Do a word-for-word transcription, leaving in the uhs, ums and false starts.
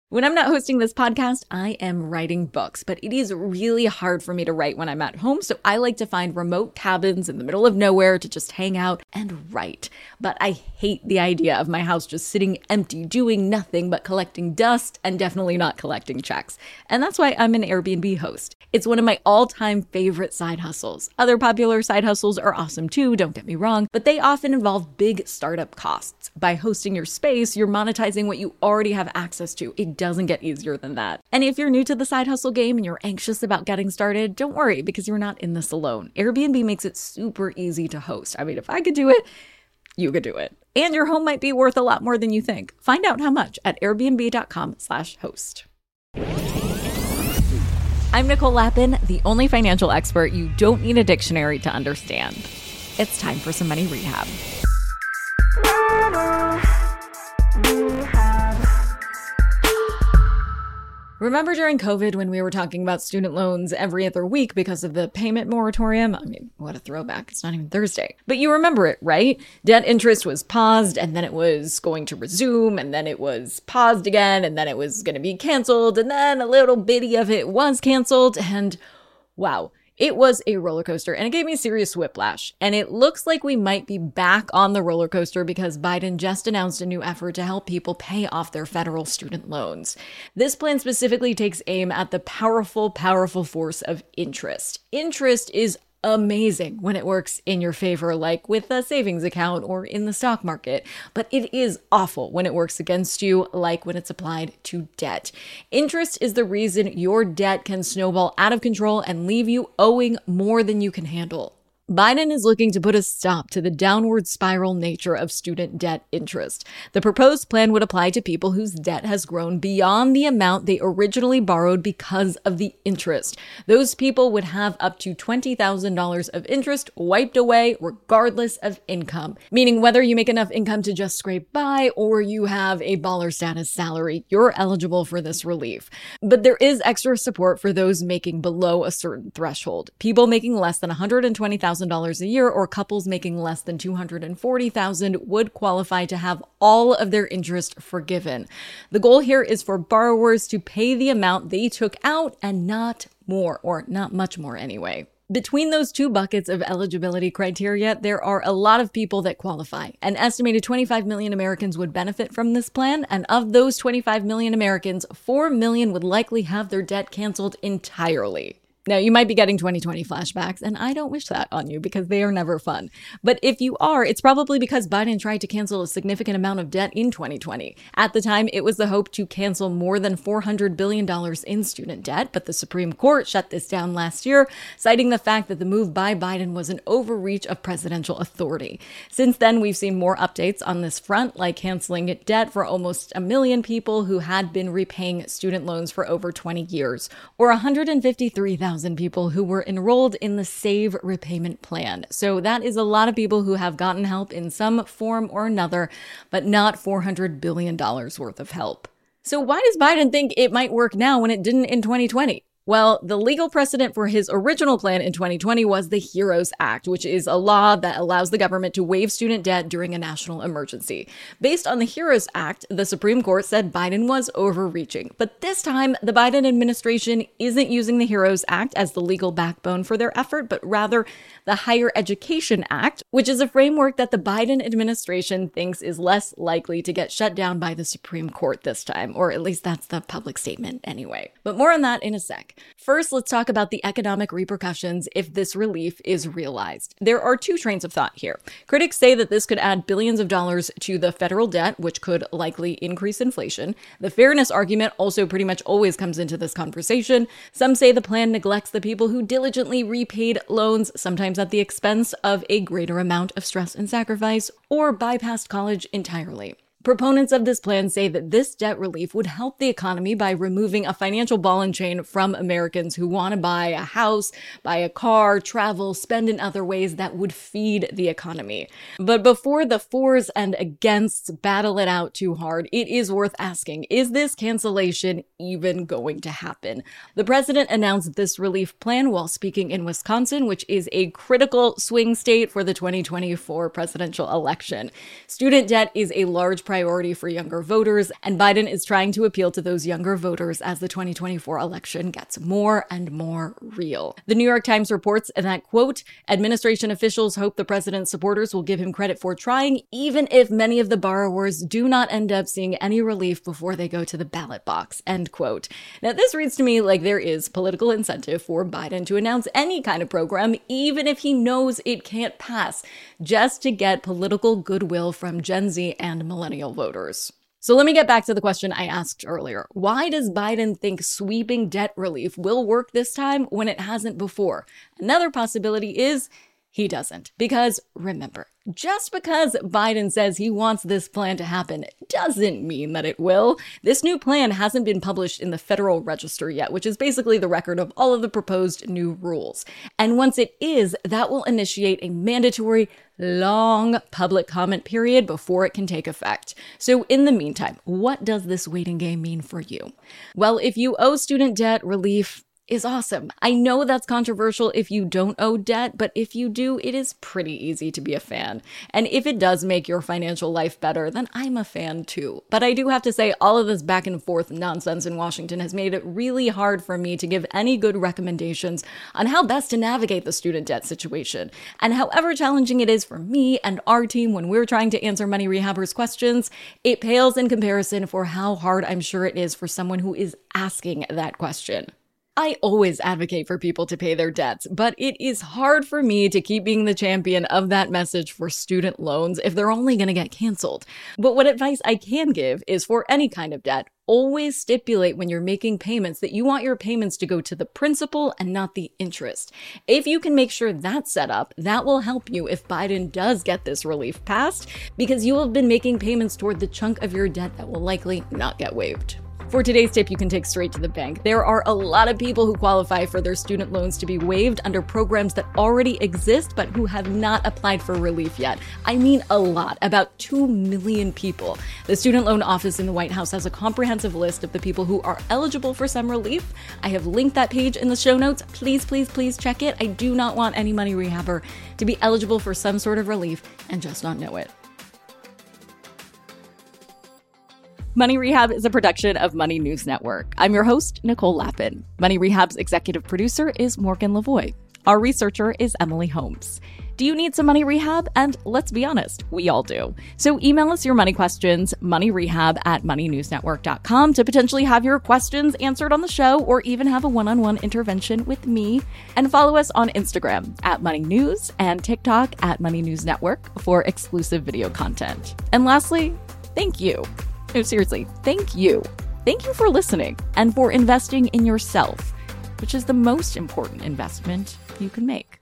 When I'm not hosting this podcast, I am writing books, but it is really hard for me to write when I'm at home, so I like to find remote cabins in the middle of nowhere to just hang out and write. But I hate the idea of my house just sitting empty, doing nothing but collecting dust and definitely not collecting checks. And that's why I'm an Airbnb host. It's one of my all-time favorite side hustles. Other popular side hustles are awesome too, don't get me wrong, but they often involve big startup costs. By hosting your space, you're monetizing what you already have access to. It doesn't get easier than that. And if you're new to the side hustle game and you're anxious about getting started, don't worry, because you're not in this alone. Airbnb makes it super easy to host. I mean, if I could do it, you could do it. And your home might be worth a lot more than you think. Find out how much at airbnb.com slash host. I'm Nicole Lappin, the only financial expert you don't need a dictionary to understand. It's time for some money rehab. Remember during COVID when we were talking about student loans every other week because of the payment moratorium? I mean, what a throwback. It's not even Thursday. But you remember it, right? Debt interest was paused, and then it was going to resume, and then it was paused again, and then it was going to be canceled, and then a little bitty of it was canceled, and wow. It was a roller coaster, and it gave me serious whiplash. And it looks like we might be back on the roller coaster because Biden just announced a new effort to help people pay off their federal student loans. This plan specifically takes aim at the powerful, powerful force of interest. Interest is amazing when it works in your favor, like with a savings account or in the stock market, but it is awful when it works against you, like when it's applied to debt. Interest is the reason your debt can snowball out of control and leave you owing more than you can handle. Biden is looking to put a stop to the downward spiral nature of student debt interest. The proposed plan would apply to people whose debt has grown beyond the amount they originally borrowed because of the interest. Those people would have up to twenty thousand dollars of interest wiped away regardless of income, meaning whether you make enough income to just scrape by or you have a baller status salary, you're eligible for this relief. But there is extra support for those making below a certain threshold. People making less than one hundred twenty thousand dollars a year or couples making less than two hundred forty thousand dollars would qualify to have all of their interest forgiven. The goal here is for borrowers to pay the amount they took out and not more, or not much more anyway. Between those two buckets of eligibility criteria, there are a lot of people that qualify. An estimated twenty-five million Americans would benefit from this plan, and of those twenty-five million Americans, four million would likely have their debt canceled entirely. Now, you might be getting twenty twenty flashbacks, and I don't wish that on you because they are never fun. But if you are, it's probably because Biden tried to cancel a significant amount of debt in twenty twenty. At the time, it was the hope to cancel more than four hundred billion dollars in student debt, but the Supreme Court shut this down last year, citing the fact that the move by Biden was an overreach of presidential authority. Since then, we've seen more updates on this front, like canceling debt for almost a million people who had been repaying student loans for over twenty years, or one hundred fifty-three thousand people who were enrolled in the SAVE repayment plan. So that is a lot of people who have gotten help in some form or another, but not four hundred billion dollars worth of help. So why does Biden think it might work now when it didn't in twenty twenty? Well, the legal precedent for his original plan in twenty twenty was the HEROES Act, which is a law that allows the government to waive student debt during a national emergency. Based on the HEROES Act, the Supreme Court said Biden was overreaching. But this time, the Biden administration isn't using the HEROES Act as the legal backbone for their effort, but rather the Higher Education Act, which is a framework that the Biden administration thinks is less likely to get shut down by the Supreme Court this time, or at least that's the public statement anyway. But more on that in a sec. First, let's talk about the economic repercussions if this relief is realized. There are two trains of thought here. Critics say that this could add billions of dollars to the federal debt, which could likely increase inflation. The fairness argument also pretty much always comes into this conversation. Some say the plan neglects the people who diligently repaid loans, sometimes at the expense of a greater amount of stress and sacrifice, or bypassed college entirely. Proponents of this plan say that this debt relief would help the economy by removing a financial ball and chain from Americans who want to buy a house, buy a car, travel, spend in other ways that would feed the economy. But before the fors and againsts battle it out too hard, it is worth asking, is this cancellation even going to happen? The president announced this relief plan while speaking in Wisconsin, which is a critical swing state for the twenty twenty-four presidential election. Student debt is a large priority priority for younger voters, and Biden is trying to appeal to those younger voters as the twenty twenty-four election gets more and more real. The New York Times reports that, quote, administration officials hope the president's supporters will give him credit for trying, even if many of the borrowers do not end up seeing any relief before they go to the ballot box, end quote. Now, this reads to me like there is political incentive for Biden to announce any kind of program, even if he knows it can't pass, just to get political goodwill from Gen Z and millennial voters. So let me get back to the question I asked earlier. Why does Biden think sweeping debt relief will work this time when it hasn't before? Another possibility is he doesn't. Because remember, just because Biden says he wants this plan to happen doesn't mean that it will. This new plan hasn't been published in the Federal Register yet, which is basically the record of all of the proposed new rules. And once it is, that will initiate a mandatory long public comment period before it can take effect. So in the meantime, what does this waiting game mean for you? Well, if you owe student debt, relief is awesome. I know that's controversial if you don't owe debt, but if you do, it is pretty easy to be a fan. And if it does make your financial life better, then I'm a fan too. But I do have to say, all of this back and forth nonsense in Washington has made it really hard for me to give any good recommendations on how best to navigate the student debt situation. And however challenging it is for me and our team when we're trying to answer Money Rehabbers' questions, it pales in comparison for how hard I'm sure it is for someone who is asking that question. I always advocate for people to pay their debts, but it is hard for me to keep being the champion of that message for student loans if they're only going to get canceled. But what advice I can give is for any kind of debt, always stipulate when you're making payments that you want your payments to go to the principal and not the interest. If you can make sure that's set up, that will help you if Biden does get this relief passed, because you will have been making payments toward the chunk of your debt that will likely not get waived. For today's tip you can take straight to the bank, there are a lot of people who qualify for their student loans to be waived under programs that already exist but who have not applied for relief yet. I mean a lot, about two million people. The Student Loan Office in the White House has a comprehensive list of the people who are eligible for some relief. I have linked that page in the show notes. Please, please, please check it. I do not want any money rehabber to be eligible for some sort of relief and just not know it. Money Rehab is a production of Money News Network. I'm your host, Nicole Lappin. Money Rehab's executive producer is Morgan Lavoie. Our researcher is Emily Holmes. Do you need some money rehab? And let's be honest, we all do. So email us your money questions, moneyrehab at money news network dot com, to potentially have your questions answered on the show or even have a one-on-one intervention with me. And follow us on Instagram at Money News and TikTok at Money News Network for exclusive video content. And lastly, thank you. No, seriously, thank you. Thank you for listening and for investing in yourself, which is the most important investment you can make.